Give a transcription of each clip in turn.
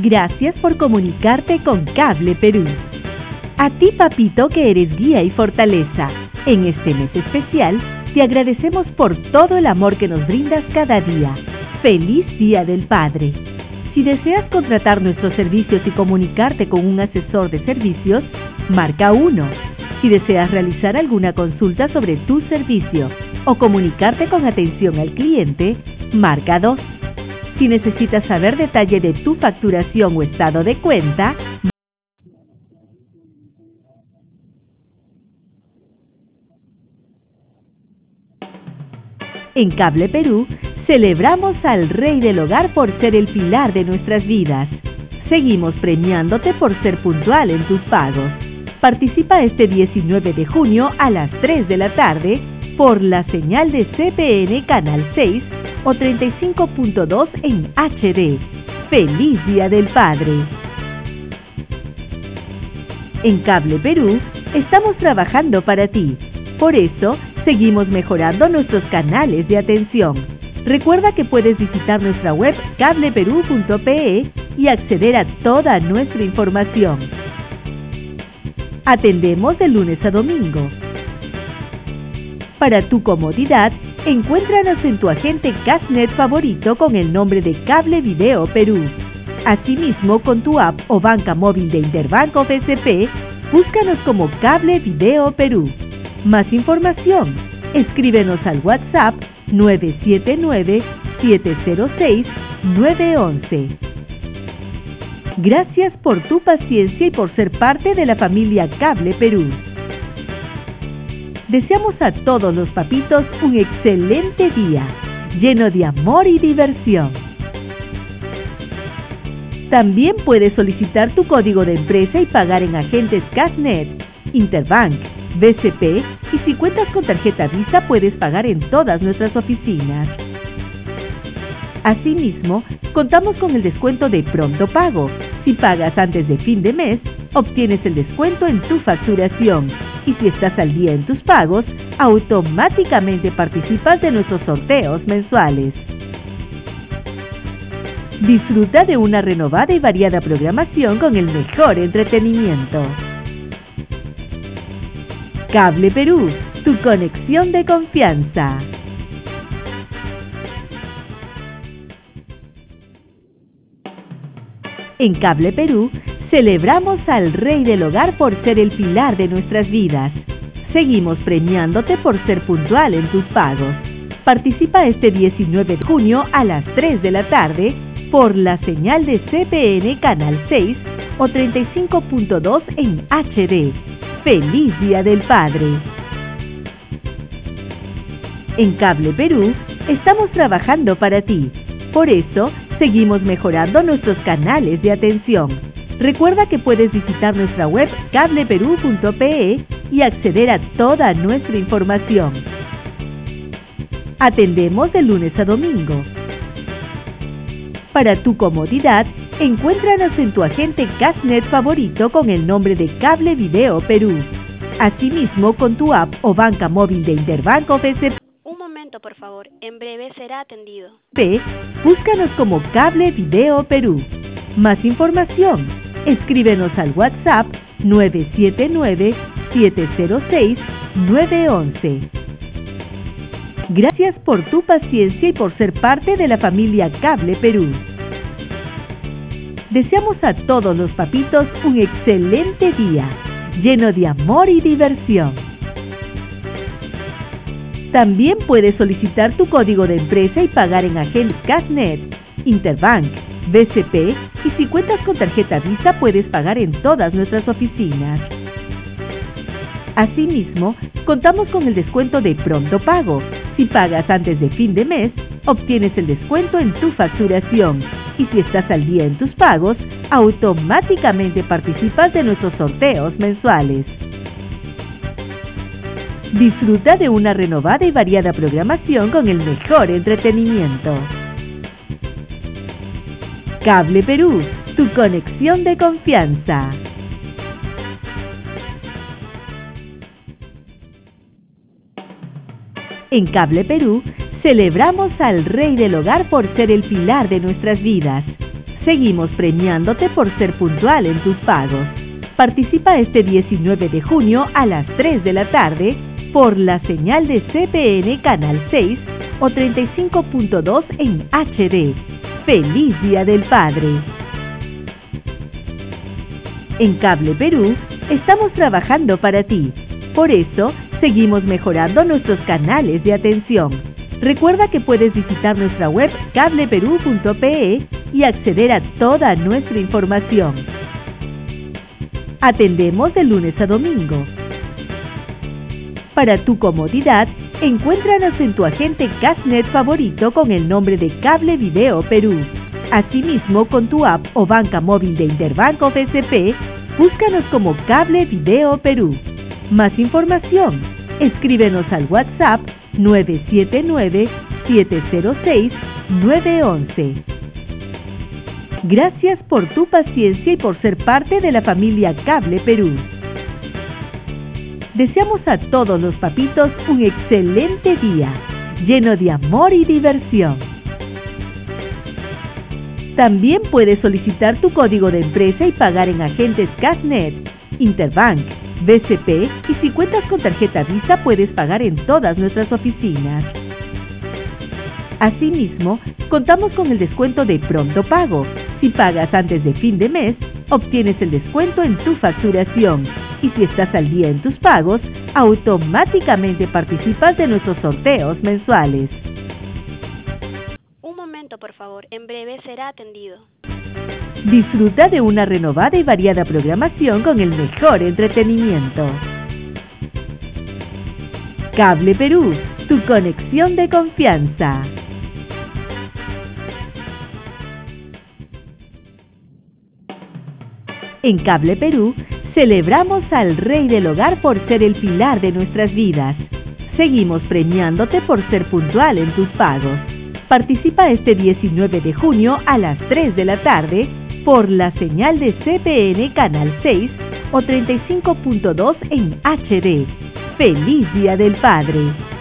Gracias por comunicarte con Cable Perú. A ti, papito, que eres guía y fortaleza. En este mes especial, te agradecemos por todo el amor que nos brindas cada día. ¡Feliz Día del Padre! Si deseas contratar nuestros servicios y comunicarte con un asesor de servicios, marca 1. Si deseas realizar alguna consulta sobre tu servicio o comunicarte con atención al cliente, marca 2. Si necesitas saber detalle de tu facturación o estado de cuenta, en Cable Perú, celebramos al Rey del Hogar por ser el pilar de nuestras vidas. Seguimos premiándote por ser puntual en tus pagos. Participa este 19 de junio a las 3 de la tarde por la señal de CPN Canal 6 o 35.2 en HD. ¡Feliz Día del Padre! En Cable Perú, estamos trabajando para ti. Por eso, seguimos mejorando nuestros canales de atención. Recuerda que puedes visitar nuestra web cableperú.pe y acceder a toda nuestra información. Atendemos de lunes a domingo. Para tu comodidad, encuéntranos en tu agente Cashnet favorito con el nombre de Cable Video Perú. Asimismo, con tu app o banca móvil de Interbanco BCP, búscanos como Cable Video Perú. Más información, escríbenos al WhatsApp 979-706-911. Gracias por tu paciencia y por ser parte de la familia Cable Perú. Deseamos a todos los papitos un excelente día, lleno de amor y diversión. También puedes solicitar tu código de empresa y pagar en agentes Cashnet, Interbank, BCP y si cuentas con tarjeta Visa puedes pagar en todas nuestras oficinas. Asimismo, contamos con el descuento de Pronto Pago. Si pagas antes de fin de mes, obtienes el descuento en tu facturación. Y si estás al día en tus pagos, automáticamente participas de nuestros sorteos mensuales. Disfruta de una renovada y variada programación con el mejor entretenimiento. Cable Perú, tu conexión de confianza. En Cable Perú, celebramos al Rey del Hogar por ser el pilar de nuestras vidas. Seguimos premiándote por ser puntual en tus pagos. Participa este 19 de junio a las 3 de la tarde por la señal de CPN Canal 6 o 35.2 en HD. ¡Feliz Día del Padre! En Cable Perú, estamos trabajando para ti. Por eso, seguimos mejorando nuestros canales de atención. Recuerda que puedes visitar nuestra web cableperú.pe y acceder a toda nuestra información. Atendemos de lunes a domingo. Para tu comodidad, encuéntranos en tu agente Cashnet favorito con el nombre de Cable Video Perú. Asimismo, con tu app o banca móvil de Interbanco BCP. Un momento, por favor. En breve será atendido. Búscanos como Cable Video Perú. Más información, escríbenos al WhatsApp 979-706-911. Gracias por tu paciencia y por ser parte de la familia Cable Perú. Deseamos a todos los papitos un excelente día, lleno de amor y diversión. También puedes solicitar tu código de empresa y pagar en agentes Cashnet, Interbank, BCP y si cuentas con tarjeta Visa puedes pagar en todas nuestras oficinas. Asimismo, contamos con el descuento de Pronto Pago. Si pagas antes de fin de mes, obtienes el descuento en tu facturación. Y si estás al día en tus pagos, automáticamente participas de nuestros sorteos mensuales. Disfruta de una renovada y variada programación con el mejor entretenimiento. Cable Perú, tu conexión de confianza. En Cable Perú, celebramos al Rey del Hogar por ser el pilar de nuestras vidas. Seguimos premiándote por ser puntual en tus pagos. Participa este 19 de junio a las 3 de la tarde por la señal de CPN Canal 6 o 35.2 en HD. ¡Feliz Día del Padre! En Cable Perú estamos trabajando para ti. Por eso, seguimos mejorando nuestros canales de atención. Recuerda que puedes visitar nuestra web cableperú.pe y acceder a toda nuestra información. Atendemos de lunes a domingo. Para tu comodidad, encuéntranos en tu agente Cashnet favorito con el nombre de Cable Video Perú. Asimismo, con tu app o banca móvil de Interbank o BCP, búscanos como Cable Video Perú. Más información, escríbenos al WhatsApp 979-706-911. Gracias por tu paciencia y por ser parte de la familia Cable Perú. Deseamos a todos los papitos un excelente día, lleno de amor y diversión. También puedes solicitar tu código de empresa y pagar en agentes Cashnet, Interbank, BCP y si cuentas con tarjeta Visa puedes pagar en todas nuestras oficinas. Asimismo, contamos con el descuento de Pronto Pago. Si pagas antes de fin de mes, obtienes el descuento en tu facturación. Y si estás al día en tus pagos, automáticamente participas de nuestros sorteos mensuales. Un momento, por favor. En breve será atendido. Disfruta de una renovada y variada programación con el mejor entretenimiento. Cable Perú, tu conexión de confianza. En Cable Perú, celebramos al Rey del Hogar por ser el pilar de nuestras vidas. Seguimos premiándote por ser puntual en tus pagos. Participa este 19 de junio a las 3 de la tarde por la señal de CPN Canal 6 o 35.2 en HD. ¡Feliz Día del Padre!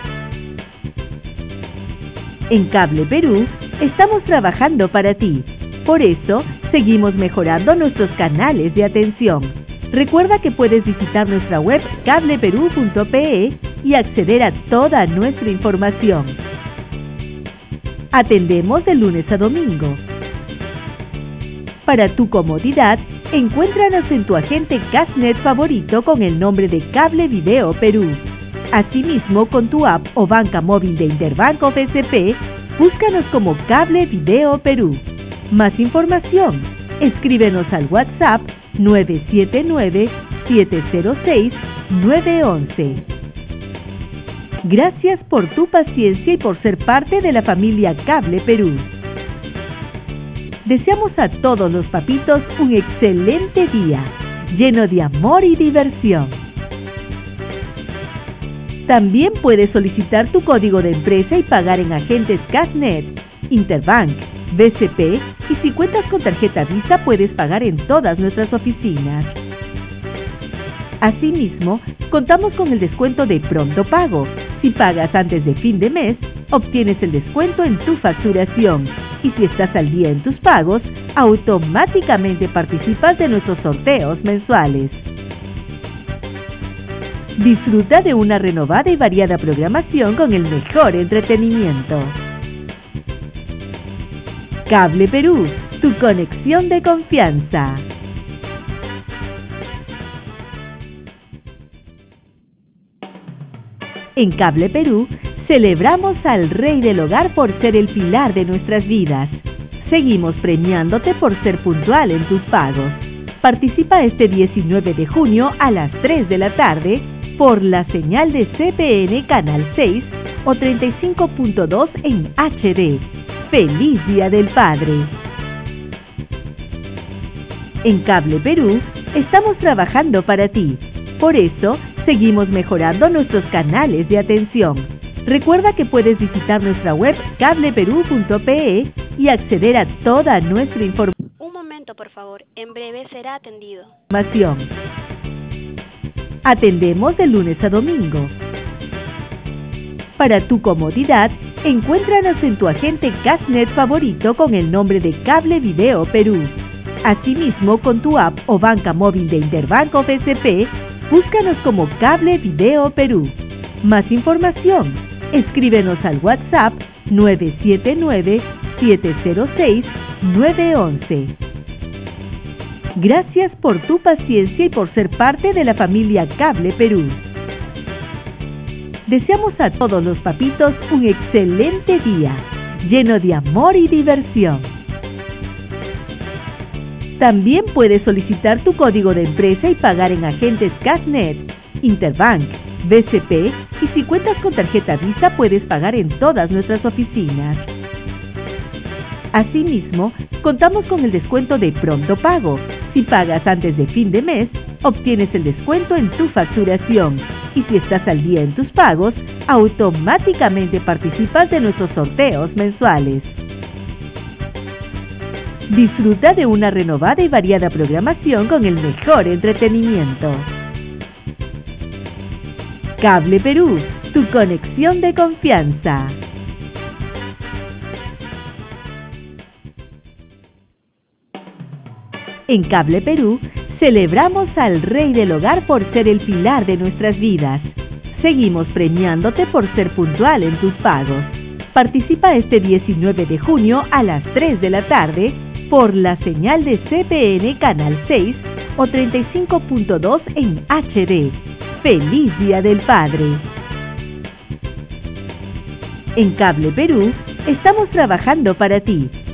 En Cable Perú estamos trabajando para ti. Por eso, seguimos mejorando nuestros canales de atención. Recuerda que puedes visitar nuestra web cableperú.pe y acceder a toda nuestra información. Atendemos de lunes a domingo. Para tu comodidad, encuéntranos en tu agente Cashnet favorito con el nombre de Cable Video Perú. Asimismo, con tu app o banca móvil de Interbank o BCP, búscanos como Cable Video Perú. Más información, escríbenos al WhatsApp 979-706-911. Gracias por tu paciencia y por ser parte de la familia Cable Perú. Deseamos a todos los papitos un excelente día, lleno de amor y diversión. También puedes solicitar tu código de empresa y pagar en agentes Cashnet, Interbank, BCP y si cuentas con tarjeta Visa puedes pagar en todas nuestras oficinas. Asimismo, contamos con el descuento de Pronto Pago. Si pagas antes de fin de mes, obtienes el descuento en tu facturación. Y si estás al día en tus pagos, automáticamente participas de nuestros sorteos mensuales. Disfruta de una renovada y variada programación con el mejor entretenimiento. Cable Perú, tu conexión de confianza. En Cable Perú, celebramos al Rey del Hogar por ser el pilar de nuestras vidas. Seguimos premiándote por ser puntual en tus pagos. Participa este 19 de junio a las 3 de la tarde por la señal de CPN Canal 6 o 35.2 en HD. ¡Feliz Día del Padre! En Cable Perú estamos trabajando para ti. Por eso, seguimos mejorando nuestros canales de atención. Recuerda que puedes visitar nuestra web cableperú.pe y acceder a toda nuestra información. Un momento, por favor. En breve será atendido. Atendemos de lunes a domingo. Para tu comodidad, Encuéntranos en tu agente Cashnet favorito con el nombre de Cable Video Perú. Asimismo, con tu app o banca móvil de Interbank of SC, búscanos como Cable Video Perú. Más información, escríbenos al WhatsApp 979-706-911. Gracias por tu paciencia y por ser parte de la familia Cable Perú. Deseamos a todos los papitos un excelente día, lleno de amor y diversión. También puedes solicitar tu código de empresa y pagar en agentes Cashnet, Interbank, BCP, y si cuentas con tarjeta Visa puedes pagar en todas nuestras oficinas. Asimismo, contamos con el descuento de Pronto Pago. Si pagas antes de fin de mes, obtienes el descuento en tu facturación. Y si estás al día en tus pagos, automáticamente participas de nuestros sorteos mensuales. Disfruta de una renovada y variada programación con el mejor entretenimiento. Cable Perú, tu conexión de confianza. En Cable Perú, celebramos al Rey del Hogar por ser el pilar de nuestras vidas. Seguimos premiándote por ser puntual en tus pagos. Participa este 19 de junio a las 3 de la tarde por la señal de CPN Canal 6 o 35.2 en HD. ¡Feliz Día del Padre! En Cable Perú, estamos trabajando para ti.